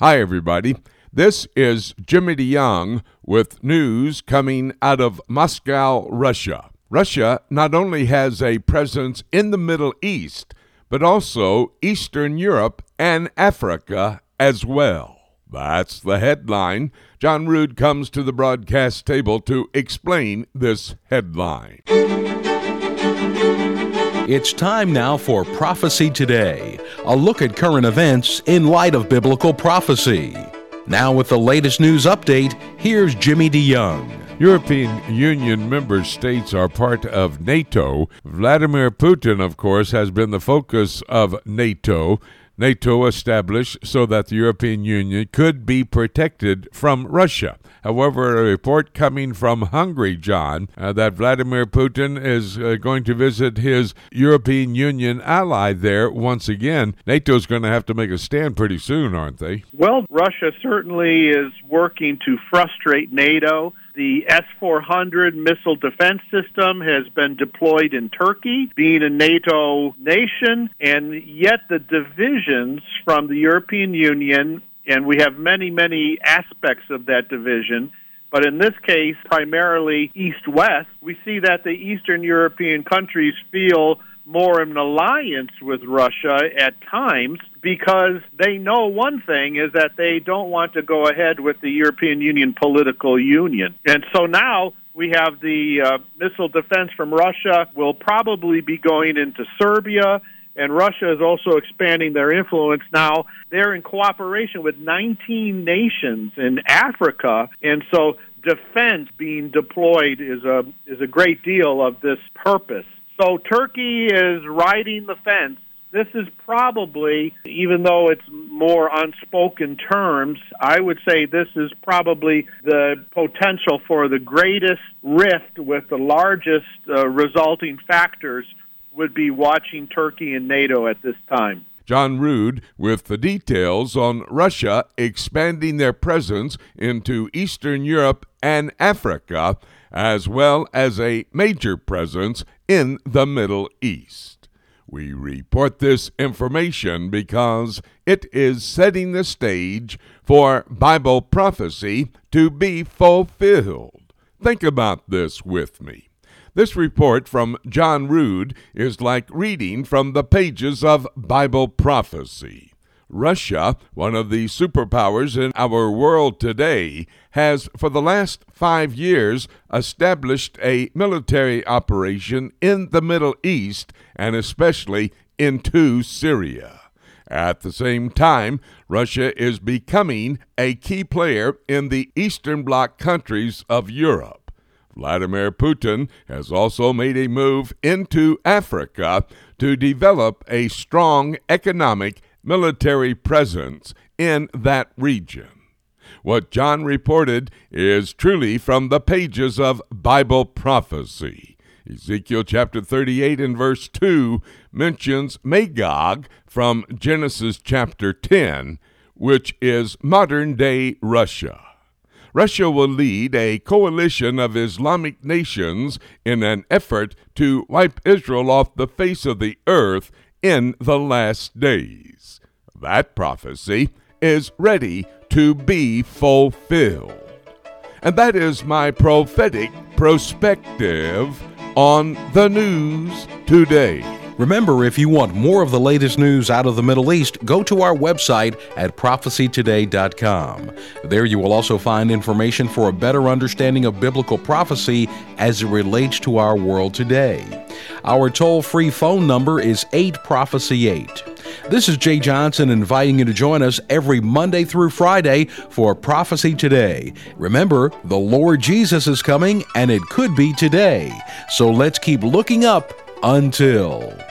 Hi, everybody. This is Jimmy DeYoung with news coming out of Moscow, Russia. Russia not only has a presence in the Middle East, but also Eastern Europe and Africa as well. That's the headline. John Rood comes to the broadcast table to explain this headline. It's time now for Prophecy Today, a look at current events in light of biblical prophecy. Now with the latest news update, here's Jimmy DeYoung. European Union member states are part of NATO. Vladimir Putin, of course, has been the focus of NATO. NATO established so that the European Union could be protected from Russia. However, a report coming from Hungary, John, that Vladimir Putin is going to visit his European Union ally there once again. NATO's going to have to make a stand pretty soon, aren't they? Well, Russia certainly is working to frustrate NATO. The S-400 missile defense system has been deployed in Turkey, being a NATO nation, and yet the divisions from the European Union, and we have many aspects of that division, but in this case, primarily East-West, we see that the Eastern European countries feel more of an alliance with Russia at times because they know one thing is that they don't want to go ahead with the European Union political union. And so now we have the missile defense from Russia will probably be going into Serbia, and Russia is also expanding their influence now. They're in cooperation with 19 nations in Africa, and so defense being deployed is a great deal of this purpose. So Turkey is riding the fence. This is probably, even though it's more unspoken terms, I would say this is probably the potential for the greatest rift with the largest resulting factors would be watching Turkey and NATO at this time. John Rood with the details on Russia expanding their presence into Eastern Europe and Africa, as well as a major presence in the Middle East. We report this information because it is setting the stage for Bible prophecy to be fulfilled. Think about this with me. This report from John Rood is like reading from the pages of Bible prophecy. Russia, one of the superpowers in our world today, has for the last 5 years established a military operation in the Middle East and especially into Syria. At the same time, Russia is becoming a key player in the Eastern Bloc countries of Europe. Vladimir Putin has also made a move into Africa to develop a strong economic military presence in that region. What John reported is truly from the pages of Bible prophecy. Ezekiel chapter 38 and verse 2 mentions Magog from Genesis chapter 10, which is modern-day Russia. Russia will lead a coalition of Islamic nations in an effort to wipe Israel off the face of the earth in the last days. That prophecy is ready to be fulfilled. And that is my prophetic perspective on the news today. Remember, if you want more of the latest news out of the Middle East, go to our website at prophecytoday.com. There you will also find information for a better understanding of biblical prophecy as it relates to our world today. Our toll-free phone number is 8-PROPHECY-8. This is Jay Johnson inviting you to join us every Monday through Friday for Prophecy Today. Remember, the Lord Jesus is coming, and it could be today. So let's keep looking up until...